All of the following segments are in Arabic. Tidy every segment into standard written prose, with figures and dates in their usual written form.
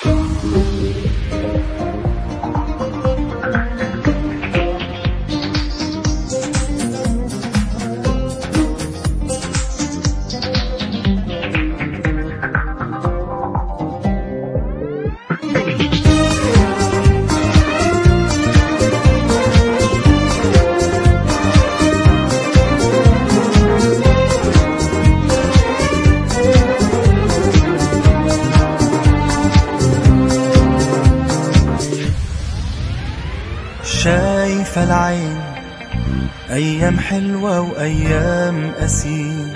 شايفة العين أيام حلوة وأيام قاسية،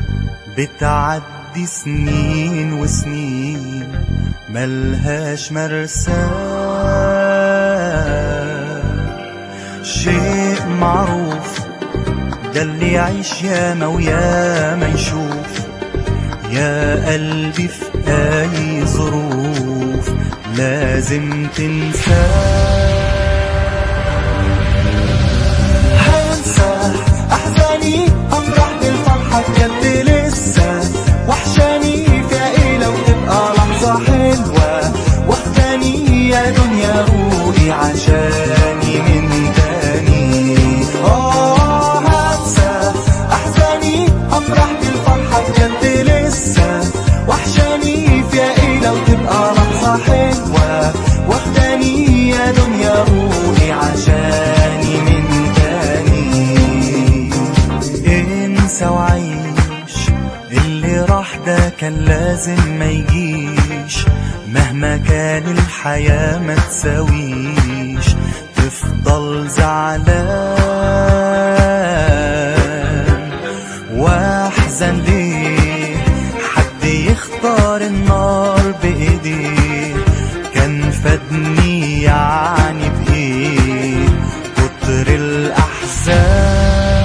بتعدي سنين وسنين ملهاش مرساه. شيء معروف ده اللي يعيش ياما وياما يشوف، يا قلبي في أي ظروف لازم تنساه. أفرح بالفرحة بجد لسه، وحشاني فيها ايه لو تبقى لحظة حلوة، واخداني يا دنيا روقي عشاني من تاني. هنسى أحزاني، أفرح بالفرحة بجد لسه، وحشاني فيها ايه لو تبقى لحظة حلوة، واخداني يا دنيا روقي عشاني من تاني. انسى وعيش اللي راح ده كان لازم ما يجيش، مهما كان الحياة ما تساويش تفضل زعلان واحزن ليه. حد يختار النار بايديه، كان فادني يعني بايه كتر الاحزان.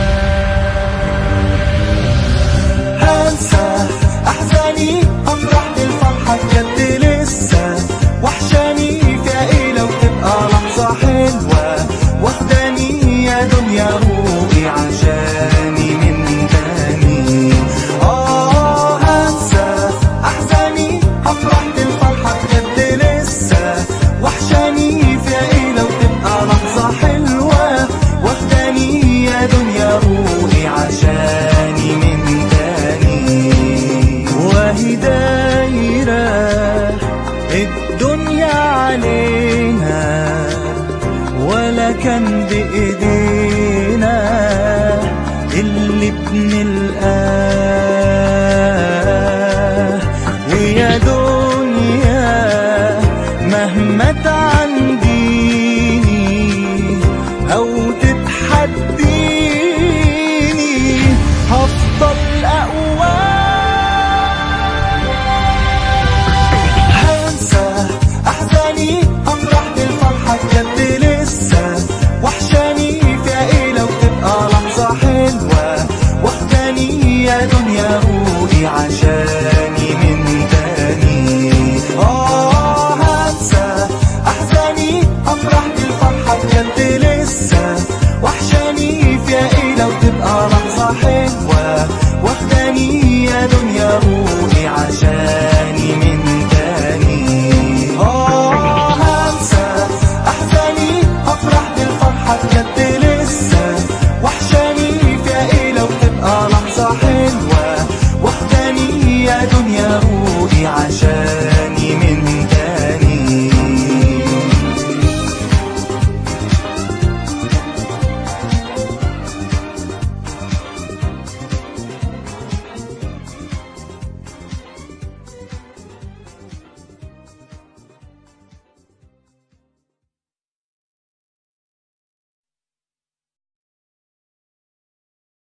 أفرح بالفرحة بجد لسه، وحشاني فيها ايه لو تبقى لحظة حلوة، واخداني يا دنيا روقي عشاني من تاني. هنسى أحزاني، أفرح بالفرحة بجد لسه، وحشاني فيها ايه لو تبقى لحظة حلوة، واخداني يا دنيا روقي عشاني من تاني. وهي دايرة الدنيا علينا، ولا كان